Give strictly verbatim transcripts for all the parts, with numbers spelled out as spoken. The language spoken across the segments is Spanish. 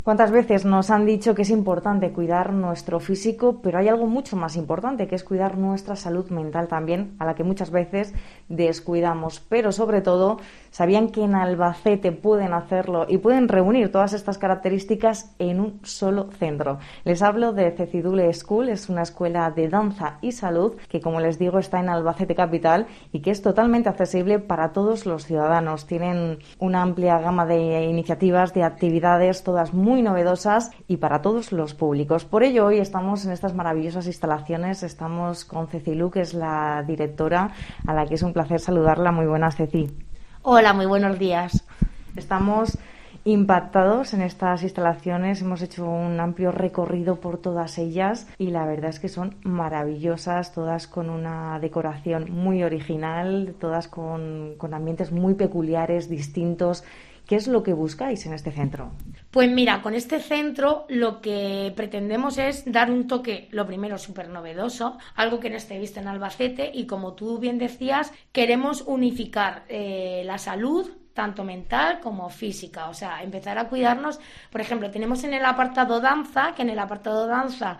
¿Cuántas veces nos han dicho que es importante cuidar nuestro físico, pero hay algo mucho más importante, que es cuidar nuestra salud mental también, a la que muchas veces descuidamos? Pero sobre todo, ¿sabían que en Albacete pueden hacerlo y pueden reunir todas estas características en un solo centro? Les hablo de Cecidule School, es una escuela de danza y salud que, como les digo, está en Albacete capital y que es totalmente accesible para todos los ciudadanos. Tienen una amplia gama de iniciativas, de actividades, todas muy muy novedosas y para todos los públicos. Por ello, hoy estamos en estas maravillosas instalaciones. Estamos con Cecilu, que es la directora, a la que es un placer saludarla. Muy buenas, Ceci. Hola, muy buenos días. Estamos impactados en estas instalaciones. Hemos hecho un amplio recorrido por todas ellas y la verdad es que son maravillosas, todas con una decoración muy original, todas con, con ambientes muy peculiares, distintos. ¿Qué es lo que buscáis en este centro? Pues mira, con este centro lo que pretendemos es dar un toque, lo primero, súper novedoso, algo que no esté visto en Albacete, y como tú bien decías, queremos unificar eh, la salud, tanto mental como física, o sea, empezar a cuidarnos. Por ejemplo, tenemos en el apartado danza, que en el apartado danza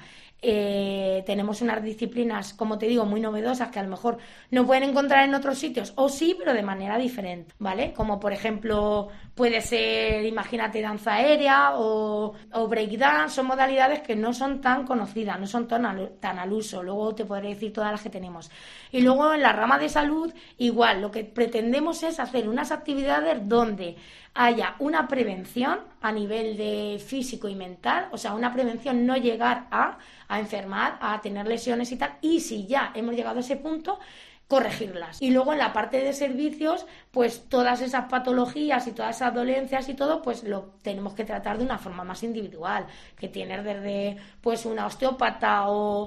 Eh, tenemos unas disciplinas, como te digo, muy novedosas que a lo mejor no pueden encontrar en otros sitios, o sí, pero de manera diferente, ¿vale? Como por ejemplo puede ser, imagínate, danza aérea o, o breakdance. Son modalidades que no son tan conocidas, no son tan al, tan al uso. Luego te podré decir todas las que tenemos. Y luego en la rama de salud, igual, lo que pretendemos es hacer unas actividades donde haya una prevención a nivel de físico y mental, o sea, una prevención, no llegar a, a enfermar, a tener lesiones y tal, y si ya hemos llegado a ese punto, corregirlas. Y luego en la parte de servicios, pues todas esas patologías y todas esas dolencias y todo, pues lo tenemos que tratar de una forma más individual, que tienes desde pues una osteópata o,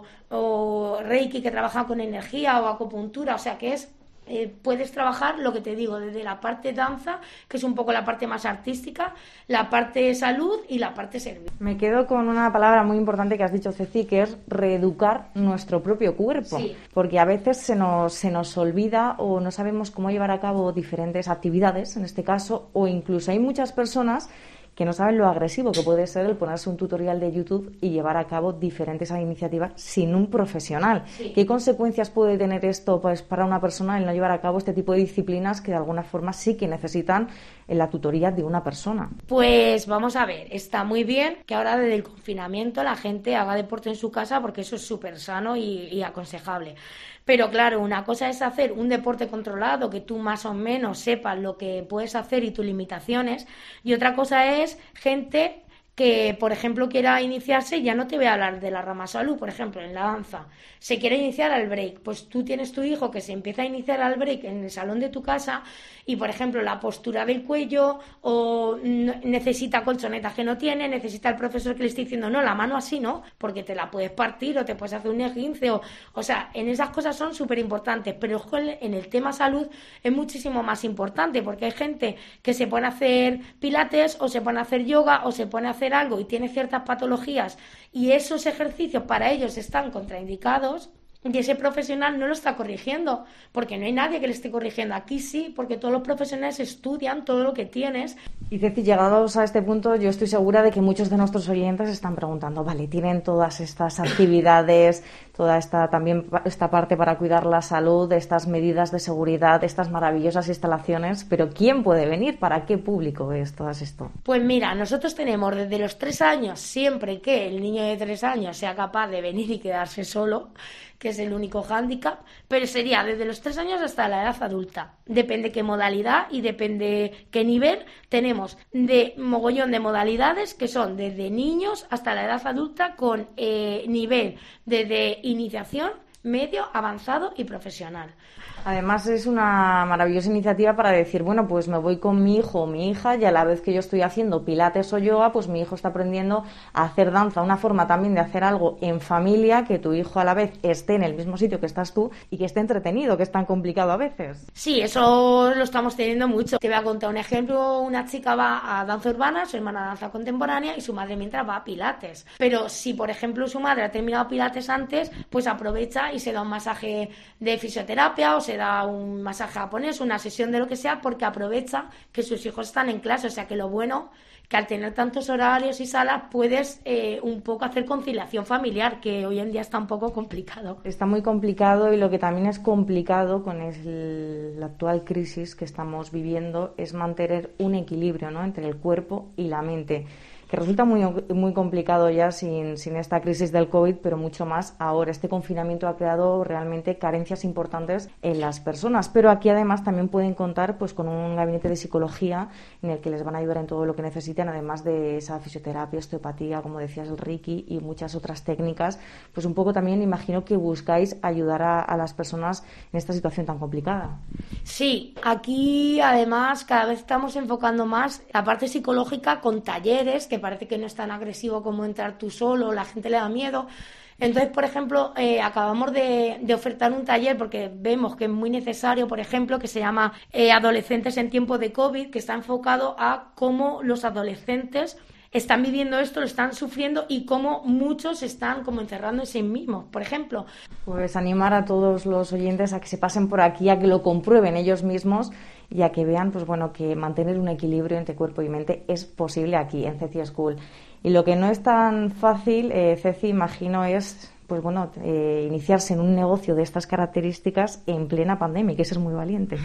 o Reiki, que trabaja con energía, o acupuntura, o sea que es Eh, puedes trabajar, lo que te digo, desde la parte danza, que es un poco la parte más artística, la parte salud y la parte servicio. Me quedo con una palabra muy importante que has dicho, Ceci, que es reeducar nuestro propio cuerpo, sí. Porque a veces se nos, se nos olvida o no sabemos cómo llevar a cabo diferentes actividades, en este caso, o incluso hay muchas personas que no saben lo agresivo que puede ser el ponerse un tutorial de YouTube y llevar a cabo diferentes iniciativas sin un profesional. Sí. ¿Qué consecuencias puede tener esto, pues, para una persona el no llevar a cabo este tipo de disciplinas que de alguna forma sí que necesitan la tutoría de una persona? Pues vamos a ver, está muy bien que ahora desde el confinamiento la gente haga deporte en su casa, porque eso es súper sano y, y aconsejable. Pero claro, una cosa es hacer un deporte controlado, que tú más o menos sepas lo que puedes hacer y tus limitaciones, y otra cosa es gente que, por ejemplo, quiera iniciarse. Ya no te voy a hablar de la rama salud, por ejemplo, en la danza, se quiere iniciar al break, pues tú tienes tu hijo que se empieza a iniciar al break en el salón de tu casa y, por ejemplo, la postura del cuello, o necesita colchonetas que no tiene, necesita el profesor que le esté diciendo, no, la mano así no, porque te la puedes partir o te puedes hacer un esguince, o, o sea, en esas cosas son súper importantes, pero en el tema salud es muchísimo más importante, porque hay gente que se pone a hacer pilates o se pone a hacer yoga o se pone a hacer algo y tiene ciertas patologías y esos ejercicios para ellos están contraindicados, y ese profesional no lo está corrigiendo, porque no hay nadie que le esté corrigiendo. Aquí sí, porque todos los profesionales estudian todo lo que tienes. Y Ceci, llegados a este punto, yo estoy segura de que muchos de nuestros oyentes están preguntando, vale, tienen todas estas actividades, toda esta también esta parte para cuidar la salud, estas medidas de seguridad, estas maravillosas instalaciones, pero ¿quién puede venir? ¿Para qué público es todo esto? Pues mira, nosotros tenemos desde los tres años, siempre que el niño de tres años sea capaz de venir y quedarse solo, que es el único hándicap, pero sería desde los tres años hasta la edad adulta. Depende qué modalidad y depende qué nivel. Tenemos de mogollón de modalidades que son desde niños hasta la edad adulta, con eh, nivel desde iniciación, medio, avanzado y profesional. Además es una maravillosa iniciativa para decir, bueno, pues me voy con mi hijo o mi hija y a la vez que yo estoy haciendo pilates o yoga, pues mi hijo está aprendiendo a hacer danza, una forma también de hacer algo en familia, que tu hijo a la vez esté en el mismo sitio que estás tú y que esté entretenido, que es tan complicado a veces. Sí, eso lo estamos teniendo mucho. Te voy a contar un ejemplo. Una chica va a danza urbana, su hermana a danza contemporánea y su madre mientras va a pilates. Pero si, por ejemplo, su madre ha terminado pilates antes, pues aprovecha y se da un masaje de fisioterapia o se da un masaje japonés, una sesión de lo que sea, porque aprovecha que sus hijos están en clase. O sea que lo bueno, que al tener tantos horarios y salas puedes eh, un poco hacer conciliación familiar, que hoy en día está un poco complicado. Está muy complicado, y lo que también es complicado con el, la actual crisis que estamos viviendo es mantener un equilibrio, ¿no?, entre el cuerpo y la mente, que resulta muy, muy complicado ya sin, sin esta crisis del COVID, pero mucho más ahora. Este confinamiento ha creado realmente carencias importantes en las personas, pero aquí además también pueden contar pues con un gabinete de psicología en el que les van a ayudar en todo lo que necesiten, además de esa fisioterapia, osteopatía, como decías, el Reiki y muchas otras técnicas. Pues un poco también imagino que buscáis ayudar a, a las personas en esta situación tan complicada. Sí, aquí además cada vez estamos enfocando más la parte psicológica con talleres, que parece que no es tan agresivo como entrar tú solo, la gente le da miedo. Entonces, por ejemplo, eh, acabamos de, de ofertar un taller porque vemos que es muy necesario, por ejemplo, que se llama eh, Adolescentes en tiempos de COVID, que está enfocado a cómo los adolescentes están viviendo esto, lo están sufriendo y cómo muchos están como encerrando en sí mismos, por ejemplo. Pues animar a todos los oyentes a que se pasen por aquí, a que lo comprueben ellos mismos y a que vean pues bueno, que mantener un equilibrio entre cuerpo y mente es posible aquí en Ceci School. Y lo que no es tan fácil, eh, Ceci, imagino, es pues bueno, eh, iniciarse en un negocio de estas características en plena pandemia, y que eso es muy valiente.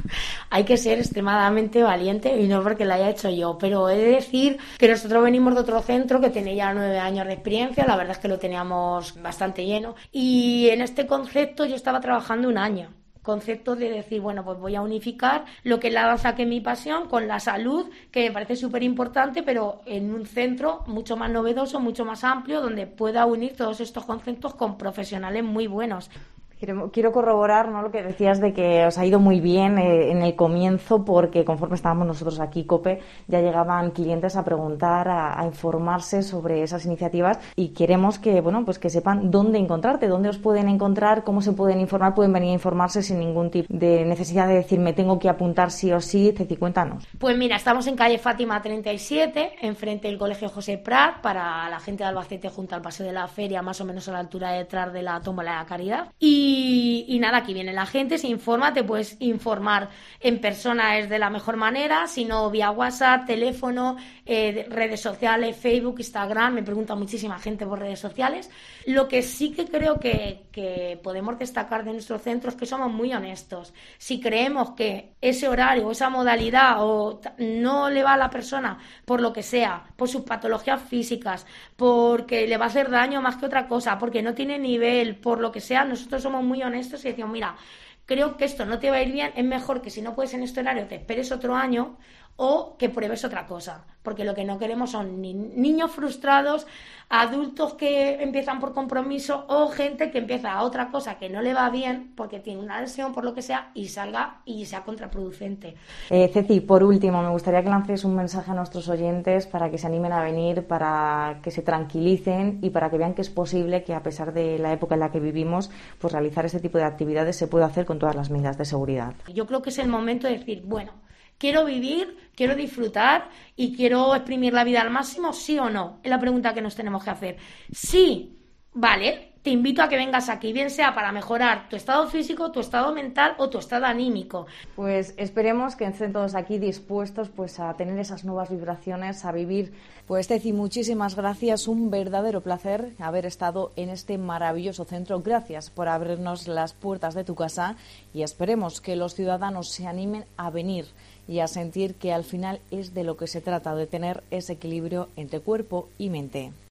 Hay que ser extremadamente valiente, y no porque lo haya hecho yo, pero he de decir que nosotros venimos de otro centro que tenía ya nueve años de experiencia, la verdad es que lo teníamos bastante lleno, y en este concepto yo estaba trabajando un año. Concepto de decir, bueno, pues voy a unificar lo que es la danza, que es mi pasión, con la salud, que me parece súper importante, pero en un centro mucho más novedoso, mucho más amplio, donde pueda unir todos estos conceptos con profesionales muy buenos. Quiero, quiero corroborar, ¿no?, lo que decías de que os ha ido muy bien eh, en el comienzo, porque conforme estábamos nosotros aquí, COPE, ya llegaban clientes a preguntar, a, a informarse sobre esas iniciativas, y queremos que, bueno, pues que sepan dónde encontrarte, dónde os pueden encontrar, cómo se pueden informar, pueden venir a informarse sin ningún tipo de necesidad de decir me tengo que apuntar sí o sí. Ceci, cuéntanos. Pues mira, estamos en calle Fátima treinta y siete, enfrente del Colegio José Prat, para la gente de Albacete, junto al Paseo de la Feria, más o menos a la altura de detrás de la Tómbola de la Caridad. Y Y, y nada, aquí viene la gente, se informa, te puedes informar en persona, es de la mejor manera, si no vía WhatsApp, teléfono, eh, redes sociales, Facebook, Instagram, me pregunta muchísima gente por redes sociales. Lo que sí que creo que, que podemos destacar de nuestro centro es que somos muy honestos. Si creemos que ese horario o esa modalidad o no le va a la persona por lo que sea, por sus patologías físicas, porque le va a hacer daño más que otra cosa, porque no tiene nivel, por lo que sea, nosotros somos muy honestos y decimos, mira, creo que esto no te va a ir bien, es mejor que si no puedes en este horario te esperes otro año o que pruebes otra cosa, porque lo que no queremos son ni niños frustrados, adultos que empiezan por compromiso o gente que empieza a otra cosa que no le va bien porque tiene una lesión, por lo que sea, y salga y sea contraproducente. Eh, Ceci, por último, me gustaría que lances un mensaje a nuestros oyentes para que se animen a venir, para que se tranquilicen y para que vean que es posible que, a pesar de la época en la que vivimos, pues realizar este tipo de actividades se puede hacer con todas las medidas de seguridad. Yo creo que es el momento de decir, bueno, quiero vivir, quiero disfrutar y quiero exprimir la vida al máximo, ¿sí o no? Es la pregunta que nos tenemos que hacer. Sí, vale, te invito a que vengas aquí, bien sea para mejorar tu estado físico, tu estado mental o tu estado anímico. Pues esperemos que estén todos aquí dispuestos pues a tener esas nuevas vibraciones, a vivir. Pues Ceci, muchísimas gracias, un verdadero placer haber estado en este maravilloso centro. Gracias por abrirnos las puertas de tu casa, y esperemos que los ciudadanos se animen a venir y a sentir que al final es de lo que se trata, de tener ese equilibrio entre cuerpo y mente.